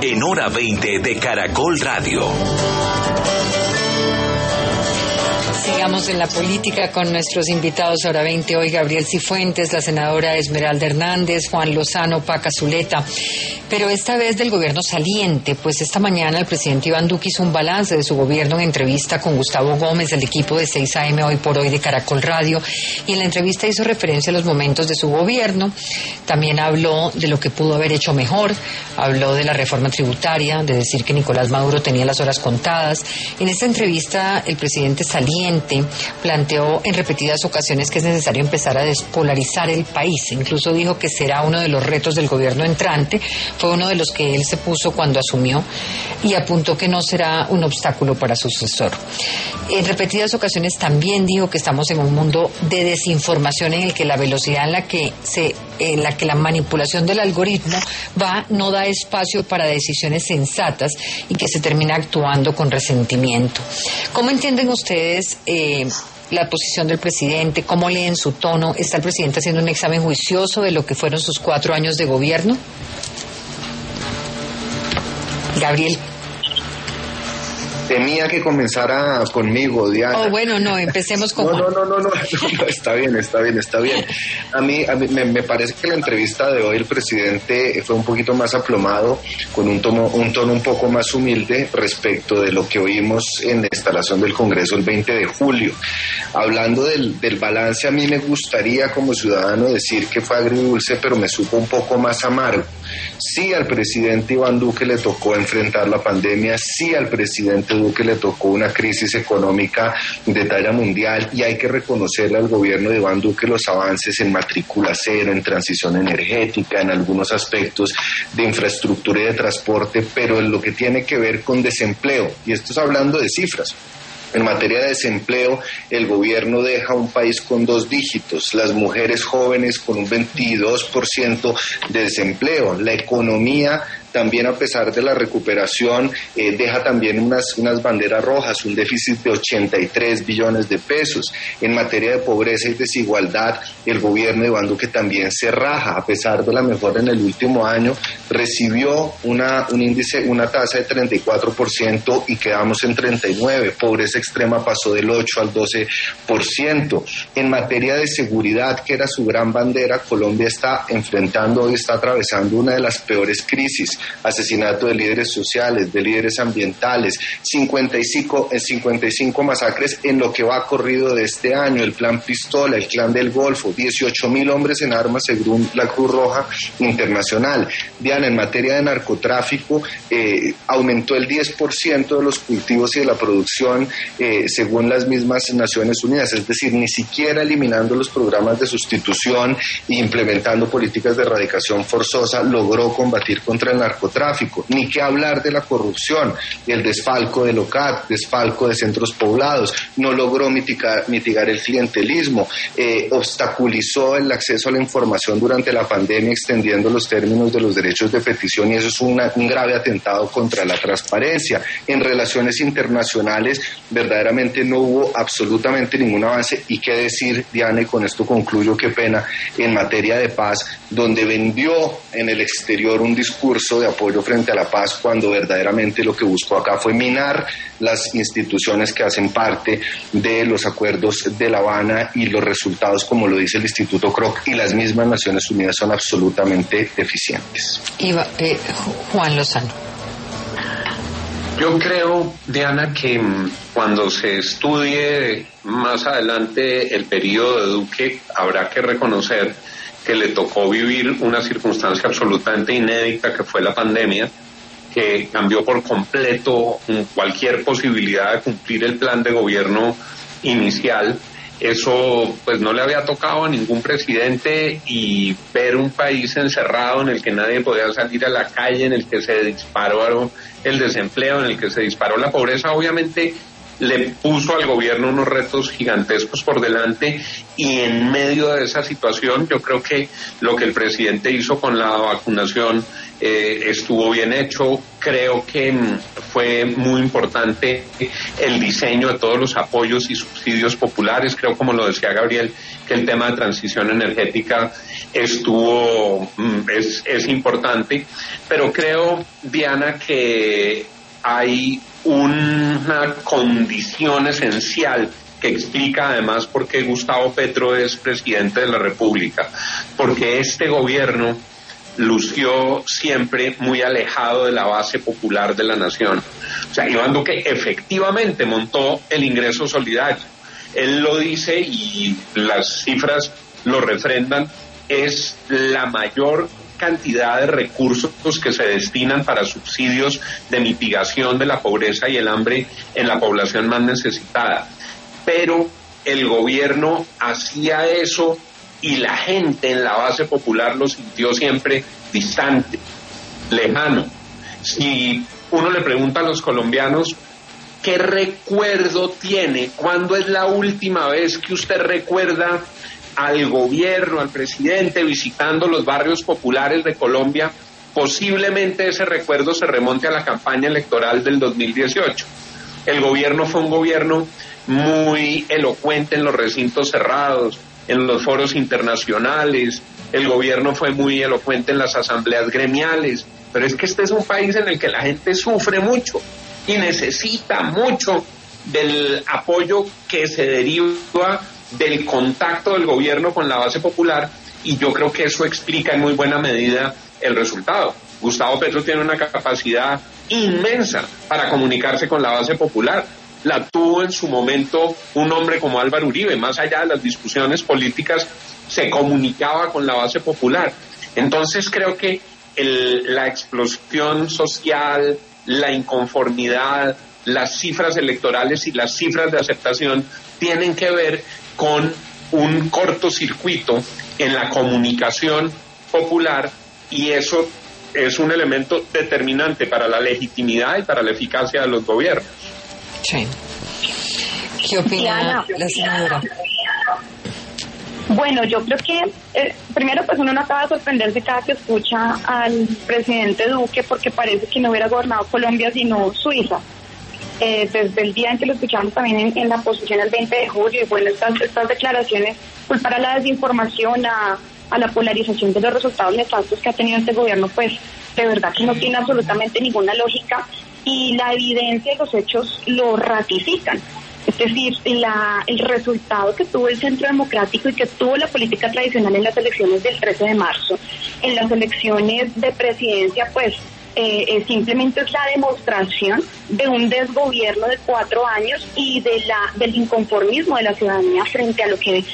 en Hora 20 de Caracol Radio. Sigamos en la política con nuestros invitados Hora 20 hoy, Gabriel Cifuentes, la senadora Esmeralda Hernández, Juan Lozano, Paca Zuleta, pero esta vez del gobierno saliente, pues esta mañana el presidente Iván Duque hizo un balance de su gobierno en entrevista con Gustavo Gómez del equipo de 6 AM Hoy por Hoy de Caracol Radio, y en la entrevista hizo referencia a los momentos de su gobierno, también habló de lo que pudo haber hecho mejor, habló de la reforma tributaria, de decir que Nicolás Maduro tenía las horas contadas. En esta entrevista el presidente saliente planteó en repetidas ocasiones que es necesario empezar a despolarizar el país. Incluso dijo que será uno de los retos del gobierno entrante. Fue uno de los que él se puso cuando asumió y apuntó que no será un obstáculo para su sucesor. En repetidas ocasiones también dijo que estamos en un mundo de desinformación en el que la velocidad en la que la manipulación del algoritmo no da espacio para decisiones sensatas y que se termina actuando con resentimiento. ¿Cómo entienden ustedes la posición del presidente? ¿Cómo leen su tono? ¿Está el presidente haciendo un examen juicioso de lo que fueron sus 4 años de gobierno? Gabriel. Temía que comenzara conmigo, Diana. Oh, bueno, no, empecemos con No, está bien. A mí me parece que la entrevista de hoy el presidente fue un poquito más aplomado, con un tono un poco más humilde respecto de lo que oímos en la instalación del Congreso el 20 de julio. Hablando del balance, a mí me gustaría como ciudadano decir que fue agridulce, pero me supo un poco más amargo. Sí, al presidente Iván Duque le tocó enfrentar la pandemia, sí, al presidente Duque le tocó una crisis económica de talla mundial, y hay que reconocerle al gobierno de Iván Duque los avances en matrícula cero, en transición energética, en algunos aspectos de infraestructura y de transporte, pero en lo que tiene que ver con desempleo, y esto es hablando de cifras. En materia de desempleo, el gobierno deja un país con 2 dígitos, las mujeres jóvenes con un 22% de desempleo, la economía también, a pesar de la recuperación, deja también unas banderas rojas, un déficit de 83 billones de pesos. En materia de pobreza y desigualdad, el gobierno de Iván Duque también se raja, a pesar de la mejora en el último año, recibió una tasa de 34% y quedamos en 39%. Pobreza extrema pasó del 8 al 12%. En materia de seguridad, que era su gran bandera, Colombia está atravesando una de las peores crisis. Asesinato de líderes sociales, de líderes ambientales, 55 masacres en lo que va corrido de este año, el Plan Pistola, el Clan del Golfo, 18.000 hombres en armas según la Cruz Roja Internacional. Diana, en materia de narcotráfico, aumentó el 10% de los cultivos y de la producción según las mismas Naciones Unidas, es decir, ni siquiera eliminando los programas de sustitución e implementando políticas de erradicación forzosa logró combatir contra el narcotráfico, ni que hablar de la corrupción, el desfalco del OCAT, desfalco de centros poblados, no logró mitigar el clientelismo, obstaculizó el acceso a la información durante la pandemia, extendiendo los términos de los derechos de petición, y eso es un grave atentado contra la transparencia. En relaciones internacionales, verdaderamente no hubo absolutamente ningún avance, y qué decir, Diana, y con esto concluyo, qué pena, en materia de paz, donde vendió en el exterior un discurso de apoyo frente a la paz, cuando verdaderamente lo que buscó acá fue minar las instituciones que hacen parte de los acuerdos de La Habana, y los resultados, como lo dice el Instituto Kroc y las mismas Naciones Unidas, son absolutamente deficientes. Juan Lozano. Yo creo, Diana, que cuando se estudie más adelante el periodo de Duque, habrá que reconocer que le tocó vivir una circunstancia absolutamente inédita, que fue la pandemia, que cambió por completo cualquier posibilidad de cumplir el plan de gobierno inicial. Eso pues no le había tocado a ningún presidente, y ver un país encerrado en el que nadie podía salir a la calle, en el que se disparó el desempleo, en el que se disparó la pobreza, obviamente le puso al gobierno unos retos gigantescos por delante, Y en medio de esa situación, yo creo que lo que el presidente hizo con la vacunación estuvo bien hecho. Creo que fue muy importante el diseño de todos los apoyos y subsidios populares. Creo, como lo decía Gabriel, que el tema de transición energética es importante. Pero creo, Diana, que hay una condición esencial que explica además por qué Gustavo Petro es presidente de la República, porque este gobierno lució siempre muy alejado de la base popular de la nación. O sea, Iván Duque efectivamente montó el ingreso solidario. Él lo dice y las cifras lo refrendan, es la mayor cantidad de recursos que se destinan para subsidios de mitigación de la pobreza y el hambre en la población más necesitada. Pero el gobierno hacía eso y la gente en la base popular lo sintió siempre distante, lejano. Si uno le pregunta a los colombianos, ¿qué recuerdo tiene? ¿Cuándo es la última vez que usted recuerda al gobierno, al presidente visitando los barrios populares de Colombia? Posiblemente ese recuerdo se remonte a la campaña electoral del 2018. El gobierno fue un gobierno muy elocuente en los recintos cerrados, en los foros internacionales. El gobierno fue muy elocuente en las asambleas gremiales. Pero es que este es un país en el que la gente sufre mucho y necesita mucho del apoyo que se deriva del contacto del gobierno con la base popular, y yo creo que eso explica en muy buena medida el resultado. Gustavo Petro tiene una capacidad inmensa para comunicarse con la base popular. La tuvo en su momento un hombre como Álvaro Uribe, más allá de las discusiones políticas, se comunicaba con la base popular. Entonces creo que la explosión social, la inconformidad, las cifras electorales y las cifras de aceptación tienen que ver con un cortocircuito en la comunicación popular, y eso es un elemento determinante para la legitimidad y para la eficacia de los gobiernos. Sí. ¿Qué opina la senadora? Bueno, yo creo que primero pues uno no acaba de sorprenderse cada que escucha al presidente Duque, porque parece que no hubiera gobernado Colombia sino Suiza. Desde el día en que lo escuchamos también en la posición el 20 de julio, y bueno, estas declaraciones culpar a la desinformación, a la polarización de los resultados nefastos que ha tenido este gobierno, pues de verdad que no tiene absolutamente ninguna lógica, y la evidencia y los hechos lo ratifican. Es decir, el resultado que tuvo el Centro Democrático y que tuvo la política tradicional en las elecciones del 13 de marzo, en las elecciones de presidencia, pues simplemente es la demostración de un desgobierno de 4 años y del inconformismo de la ciudadanía frente a lo que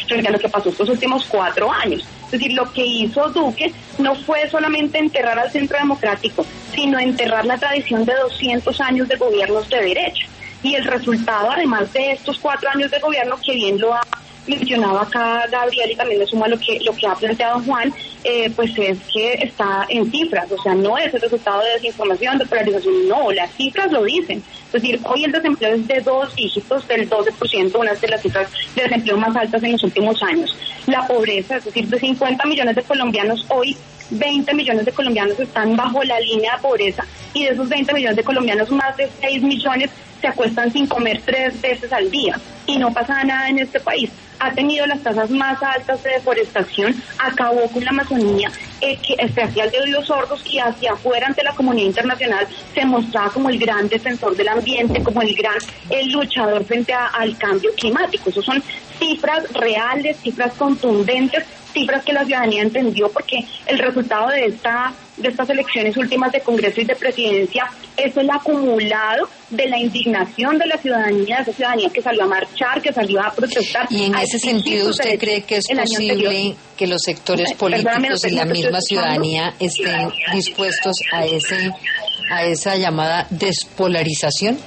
pasó estos últimos 4 años. Es decir, lo que hizo Duque no fue solamente enterrar al Centro Democrático, sino enterrar la tradición de 200 años de gobiernos de derecha. Y el resultado, además de estos 4 años de gobierno, que bien lo ha mencionado acá Gabriel y también le suma lo que ha planteado Juan, pues es que está en cifras. O sea, no es el resultado de desinformación, de polarización, no, las cifras lo dicen. Es decir, hoy el desempleo es de 2 dígitos, del 12%, una de las cifras de desempleo más altas en los últimos años. La pobreza, es decir, de 50 millones de colombianos, hoy 20 millones de colombianos están bajo la línea de pobreza, y de esos 20 millones de colombianos, más de 6 millones se acuestan sin comer 3 veces al día, y no pasa nada en este país. Ha tenido las tasas más altas de deforestación, acabó con la Amazonía, que se hacía el de oídos sordos, y hacia afuera ante la comunidad internacional se mostraba como el gran defensor del ambiente, como el luchador frente al cambio climático. Esos son cifras reales, cifras contundentes, cifras que la ciudadanía entendió, porque el resultado de estas elecciones últimas de Congreso y de Presidencia es el acumulado de la indignación de la ciudadanía, de esa ciudadanía que salió a marchar, que salió a protestar. Y en ese sentido, ¿usted cree que es posible que los sectores políticos y la misma ciudadanía estén dispuestos a esa llamada despolarización?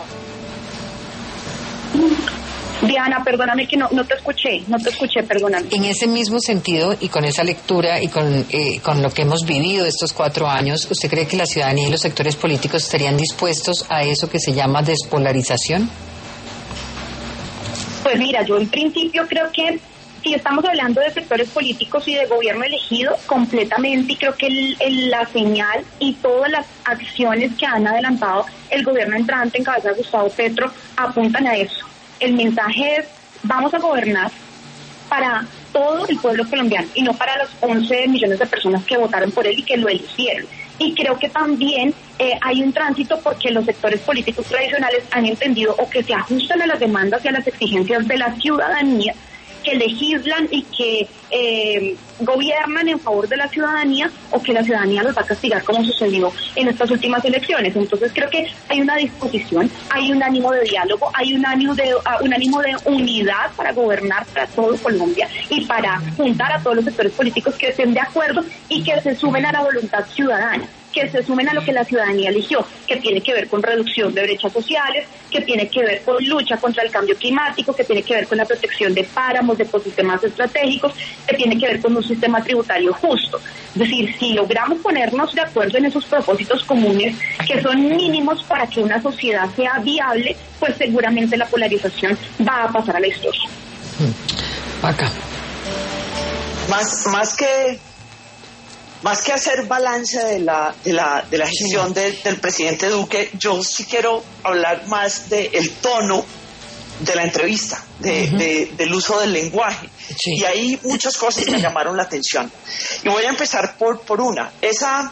Diana, perdóname que no te escuché, perdóname. En ese mismo sentido y con esa lectura y con lo que hemos vivido estos 4 años, ¿usted cree que la ciudadanía y los sectores políticos estarían dispuestos a eso que se llama despolarización? Pues mira, yo en principio creo que si estamos hablando de sectores políticos y de gobierno elegido, completamente, y creo que la señal y todas las acciones que han adelantado el gobierno entrante en cabeza de Gustavo Petro apuntan a eso. El mensaje es, vamos a gobernar para todo el pueblo colombiano y no para los 11 millones de personas que votaron por él y que lo eligieron. Y creo que también hay un tránsito porque los sectores políticos tradicionales han entendido o que se ajustan a las demandas y a las exigencias de la ciudadanía, que legislan y que gobiernan en favor de la ciudadanía, o que la ciudadanía los va a castigar como sucedió en estas últimas elecciones. Entonces creo que hay una disposición, hay un ánimo de diálogo, hay un ánimo de unidad para gobernar para todo Colombia y para juntar a todos los sectores políticos que estén de acuerdo y que se sumen a la voluntad ciudadana, que se sumen a lo que la ciudadanía eligió, que tiene que ver con reducción de brechas sociales, que tiene que ver con lucha contra el cambio climático, que tiene que ver con la protección de páramos, de ecosistemas estratégicos, que tiene que ver con un sistema tributario justo. Es decir, si logramos ponernos de acuerdo en esos propósitos comunes, que son mínimos para que una sociedad sea viable, pues seguramente la polarización va a pasar a la historia. Acá. Más que hacer balance de la gestión del presidente Duque, yo sí quiero hablar más del tono de la entrevista, del uso del lenguaje. Sí. Y ahí muchas cosas me llamaron la atención. Y voy a empezar por una. Esa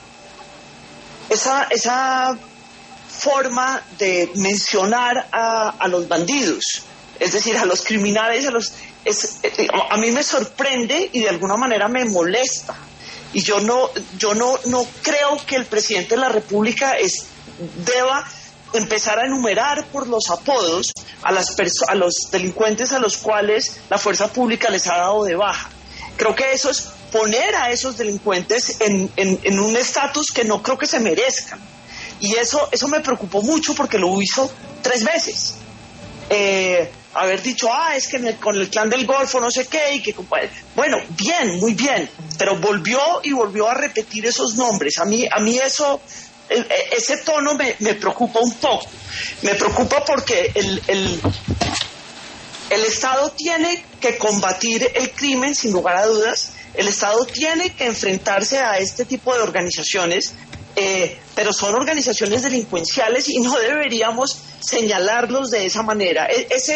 forma de mencionar a los bandidos, es decir, a los criminales, a mí me sorprende y de alguna manera me molesta. Y yo no creo que el presidente de la República deba empezar a enumerar por los apodos a los delincuentes a los cuales la fuerza pública les ha dado de baja. Creo que eso es poner a esos delincuentes en un estatus que no creo que se merezcan. Y eso me preocupó mucho porque lo hizo 3 veces. Haber dicho, es que con el clan del Golfo no sé qué, y que bueno, bien, muy bien, pero volvió a repetir esos nombres. A mí eso, ese tono me preocupa un poco. Me preocupa porque el Estado tiene que combatir el crimen, sin lugar a dudas. El Estado tiene que enfrentarse a este tipo de organizaciones, pero son organizaciones delincuenciales y no deberíamos señalarlos de esa manera.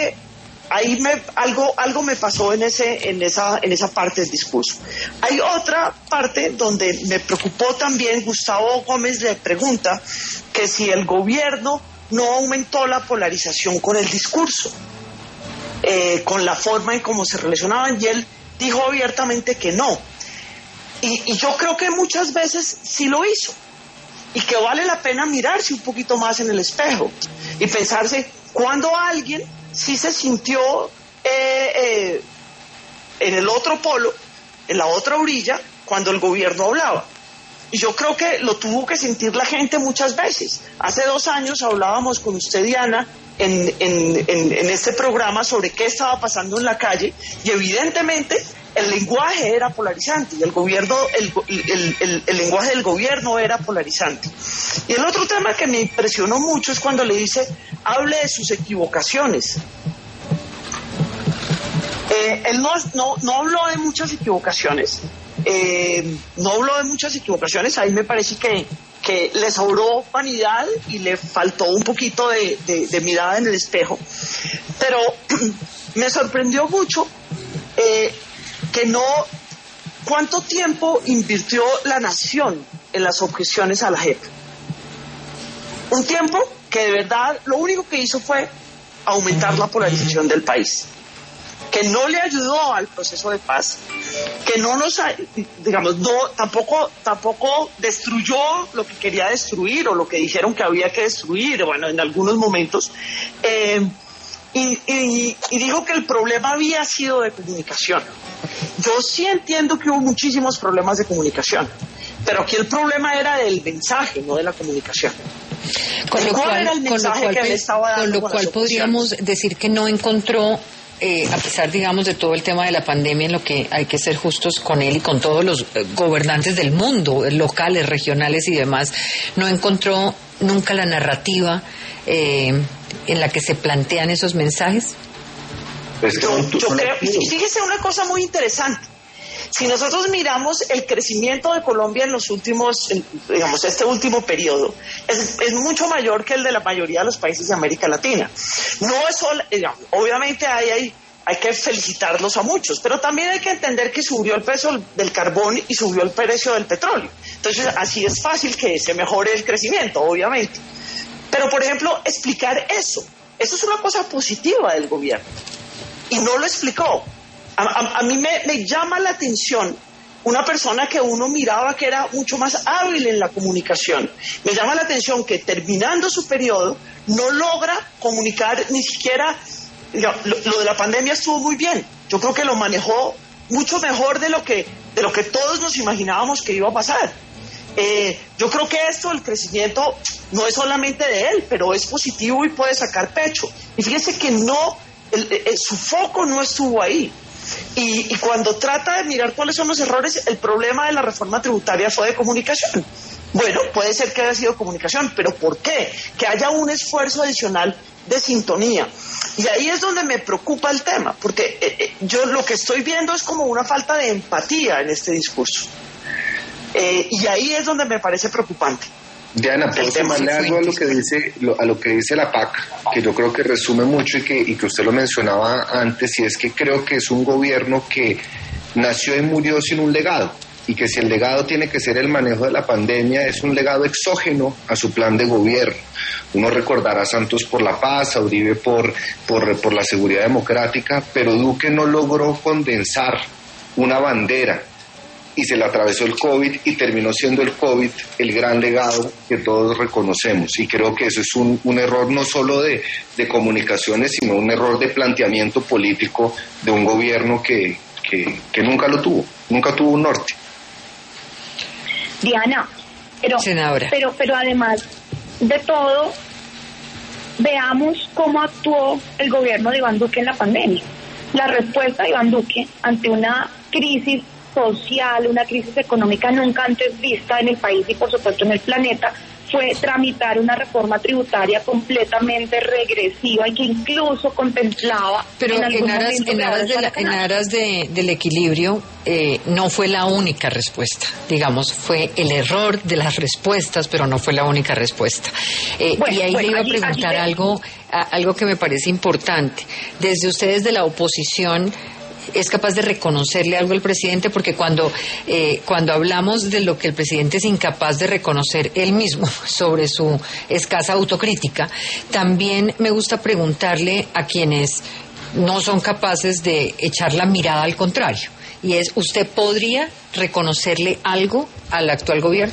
Algo me pasó en esa parte del discurso. Hay otra parte donde me preocupó también. Gustavo Gómez le pregunta que si el gobierno no aumentó la polarización con el discurso, con la forma en cómo se relacionaban, y él dijo abiertamente que no. Y yo creo que muchas veces sí lo hizo, y que vale la pena mirarse un poquito más en el espejo y pensarse cuando alguien sí se sintió en el otro polo, en la otra orilla, cuando el gobierno hablaba. Y yo creo que lo tuvo que sentir la gente muchas veces. Hace 2 años hablábamos con usted, Diana, en este programa sobre qué estaba pasando en la calle, y evidentemente el lenguaje era polarizante y el lenguaje del gobierno era polarizante. Y el otro tema que me impresionó mucho es cuando le dice, hable de sus equivocaciones. Él no habló de muchas equivocaciones. Ahí me parece que le sobró vanidad y le faltó un poquito de mirada en el espejo. Pero me sorprendió mucho ¿cuánto tiempo invirtió la nación en las objeciones a la JEP? Un tiempo que de verdad lo único que hizo fue aumentar la polarización del país, que no le ayudó al proceso de paz, que tampoco destruyó lo que quería destruir o lo que dijeron que había que destruir, bueno, en algunos momentos, y dijo que el problema había sido de comunicación. Yo sí entiendo que hubo muchísimos problemas de comunicación, pero aquí el problema era del mensaje, no de la comunicación. Con lo cual podríamos decir que no encontró, a pesar, digamos, de todo el tema de la pandemia, en lo que hay que ser justos con él y con todos los gobernantes del mundo, locales, regionales y demás, no encontró nunca la narrativa en la que se plantean esos mensajes. Yo creo, fíjese una cosa muy interesante. Si nosotros miramos el crecimiento de Colombia en los últimos, digamos, este último periodo, es mucho mayor que el de la mayoría de los países de América Latina. No es solo, digamos, obviamente hay que felicitarlos a muchos, pero también hay que entender que subió el precio del carbón y subió el precio del petróleo. Entonces, así es fácil que se mejore el crecimiento, obviamente. Pero, por ejemplo, explicar eso es una cosa positiva del gobierno. Y no lo explicó. A mí me llama la atención una persona que uno miraba que era mucho más hábil en la comunicación. Me llama la atención que terminando su periodo no logra comunicar ni siquiera. Lo de la pandemia estuvo muy bien. Yo creo que lo manejó mucho mejor de lo que todos nos imaginábamos que iba a pasar. Yo creo que el crecimiento no es solamente de él, pero es positivo y puede sacar pecho. Y fíjense que su foco no estuvo ahí. Y cuando trata de mirar cuáles son los errores, el problema de la reforma tributaria fue de comunicación. Bueno, puede ser que haya sido comunicación, pero ¿por qué? Que haya un esfuerzo adicional de sintonía. Y ahí es donde me preocupa el tema, porque yo lo que estoy viendo es como una falta de empatía en este discurso. Y ahí es donde me parece preocupante. Diana, ¿puedo sumarle algo a lo que dice la PAC, que yo creo que resume mucho y que usted lo mencionaba antes, y es que creo que es un gobierno que nació y murió sin un legado, y que si el legado tiene que ser el manejo de la pandemia, es un legado exógeno a su plan de gobierno. Uno recordará a Santos por la paz, a Uribe por la seguridad democrática, pero Duque no logró condensar una bandera, y se le atravesó el COVID y terminó siendo el COVID el gran legado que todos reconocemos. Y creo que eso es un error no solo de comunicaciones, sino un error de planteamiento político de un gobierno que nunca lo tuvo, nunca tuvo un norte. Diana, pero además de todo, veamos cómo actuó el gobierno de Iván Duque en la pandemia. La respuesta de Iván Duque ante una crisis social, una crisis económica nunca antes vista en el país y por supuesto en el planeta, fue tramitar una reforma tributaria completamente regresiva y que incluso contemplaba... Pero en aras del equilibrio no fue la única respuesta, digamos, fue el error de las respuestas, pero no fue la única respuesta. Y ahí le iba a preguntar algo que me parece importante. Desde ustedes de la oposición, ¿es capaz de reconocerle algo al presidente? Porque cuando hablamos de lo que el presidente es incapaz de reconocer él mismo sobre su escasa autocrítica, también me gusta preguntarle a quienes no son capaces de echar la mirada al contrario. Y es, ¿usted podría reconocerle algo al actual gobierno?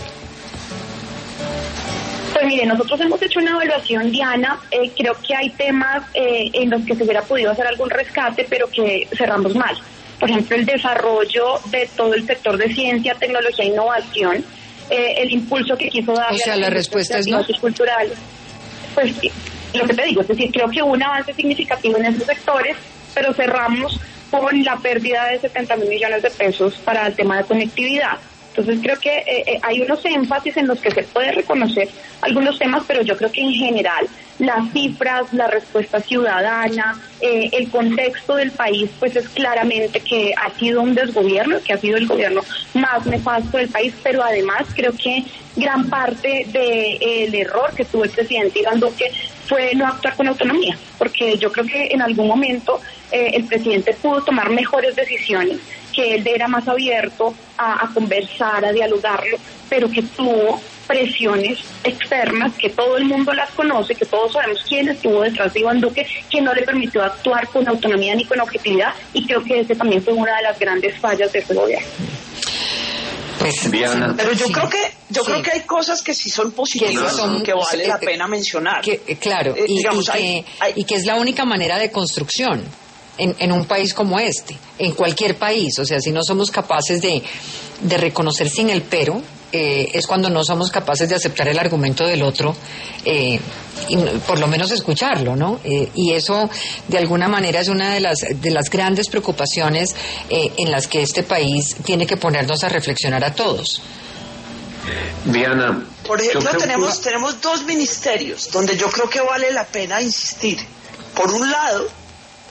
Pues mire, nosotros hemos hecho una evaluación, Diana, creo que hay temas en los que se hubiera podido hacer algún rescate, pero que cerramos mal. Por ejemplo, el desarrollo de todo el sector de ciencia, tecnología e innovación, el impulso que quiso darle a la respuesta es no. Culturales. Pues lo que te digo, es decir, creo que hubo un avance significativo en esos sectores, pero cerramos con la pérdida de 70.000 millones de pesos para el tema de conectividad. Entonces creo que hay unos énfasis en los que se puede reconocer algunos temas, pero yo creo que en general las cifras, la respuesta ciudadana, el contexto del país, pues es claramente que ha sido un desgobierno, que ha sido el gobierno más nefasto del país, pero además creo que gran parte del error que tuvo el presidente Iván Duque fue no actuar con autonomía, porque yo creo que en algún momento el presidente pudo tomar mejores decisiones, que él era más abierto a conversar, a dialogarlo, pero que tuvo presiones externas, que todo el mundo las conoce, que todos sabemos quién estuvo detrás de Iván Duque, que no le permitió actuar con autonomía ni con objetividad, y creo que ese también fue una de las grandes fallas de este gobierno. Pues, Diana. Pero yo creo que hay cosas que sí son positivas, que vale la pena mencionar. Claro, y que es la única manera de construcción en un país como este, en cualquier país. O sea, si no somos capaces de reconocer sin el pero, es cuando no somos capaces de aceptar el argumento del otro y por lo menos escucharlo, ¿no? Y eso de alguna manera es una de las grandes preocupaciones en las que este país tiene que ponernos a reflexionar a todos. Diana, por ejemplo, tenemos dos ministerios donde yo creo que vale la pena insistir. Por un lado,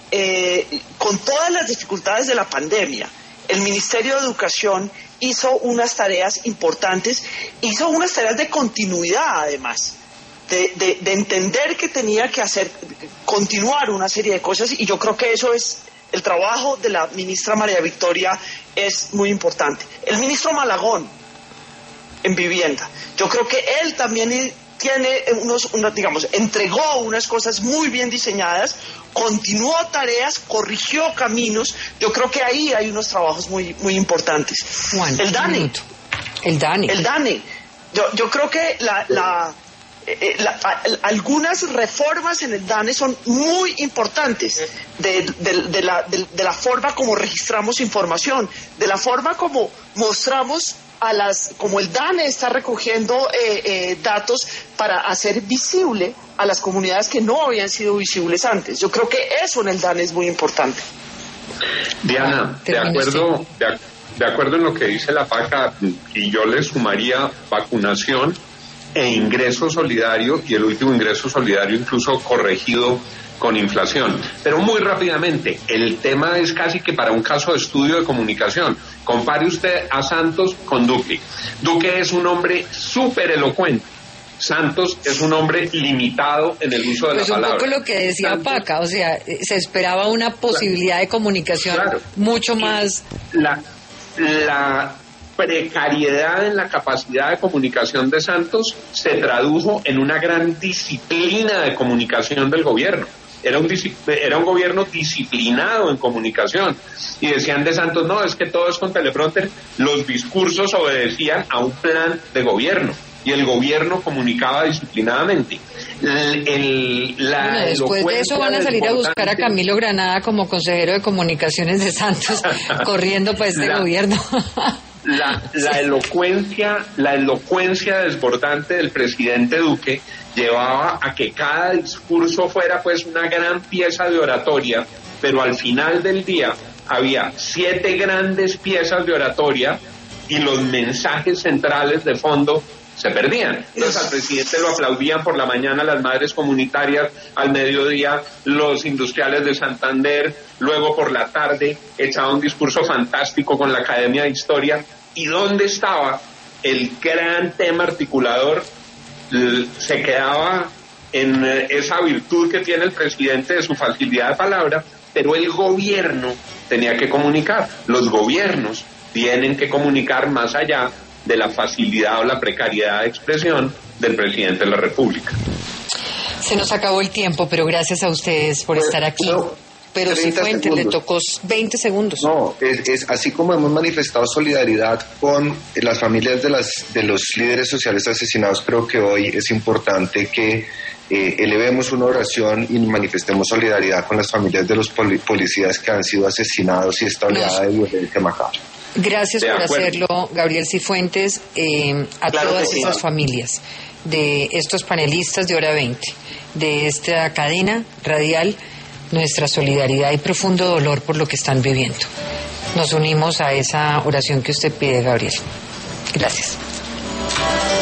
con todas las dificultades de la pandemia, el Ministerio de Educación hizo unas tareas importantes, hizo unas tareas de continuidad además, de entender que tenía que continuar una serie de cosas, y yo creo que eso es el trabajo de la ministra María Victoria, es muy importante. El ministro Malagón en vivienda, yo creo que él también tiene entregó unas cosas muy bien diseñadas, continuó tareas, corrigió caminos. Yo creo que ahí hay unos trabajos muy, muy importantes. Juan, el DANE. Yo creo que algunas reformas en el DANE son muy importantes, de la forma como registramos información, de la forma como mostramos como el DANE está recogiendo datos para hacer visible a las comunidades que no habían sido visibles antes. Yo creo que eso en el DANE es muy importante. Diana, de acuerdo en lo que dice la PACA, y yo le sumaría vacunación e ingreso solidario, y el último ingreso solidario incluso corregido con inflación. Pero muy rápidamente, el tema es casi que para un caso de estudio de comunicación. Compare usted a Santos con Duque. Duque es un hombre súper elocuente. Santos es un hombre limitado en el uso de la palabra. Pues un poco lo que decía Paca, o sea, se esperaba una posibilidad de comunicación mucho más... La precariedad en la capacidad de comunicación de Santos se tradujo en una gran disciplina de comunicación del gobierno. Era un gobierno disciplinado en comunicación. Y decían de Santos, no, es que todo es con teleprompter. Los discursos obedecían a un plan de gobierno y el gobierno comunicaba disciplinadamente. Después de eso van a salir a buscar a Camilo Granada como consejero de comunicaciones de Santos, corriendo para este gobierno. La elocuencia desbordante del presidente Duque llevaba a que cada discurso fuera pues una gran pieza de oratoria, pero al final del día había 7 grandes piezas de oratoria y los mensajes centrales de fondo se perdían. Entonces al presidente lo aplaudían por la mañana las madres comunitarias, al mediodía los industriales de Santander, luego por la tarde echaba un discurso fantástico con la Academia de Historia. ¿Y dónde estaba el gran tema articulador? Se quedaba en esa virtud que tiene el presidente de su facilidad de palabra, pero el gobierno tenía que comunicar. Los gobiernos tienen que comunicar más allá de la facilidad o la precariedad de expresión del presidente de la República. Se nos acabó el tiempo, pero gracias a ustedes por estar aquí. Pero Cifuentes le tocó 20 segundos. No, es así como hemos manifestado solidaridad con las familias de los líderes sociales asesinados. Creo que hoy es importante que elevemos una oración y manifestemos solidaridad con las familias de los policías que han sido asesinados y esta oleada de violencia macabra. Gracias por hacerlo, Gabriel Cifuentes, a todas esas familias, de estos panelistas de Hora 20, de esta cadena radial, nuestra solidaridad y profundo dolor por lo que están viviendo. Nos unimos a esa oración que usted pide, Gabriel. Gracias.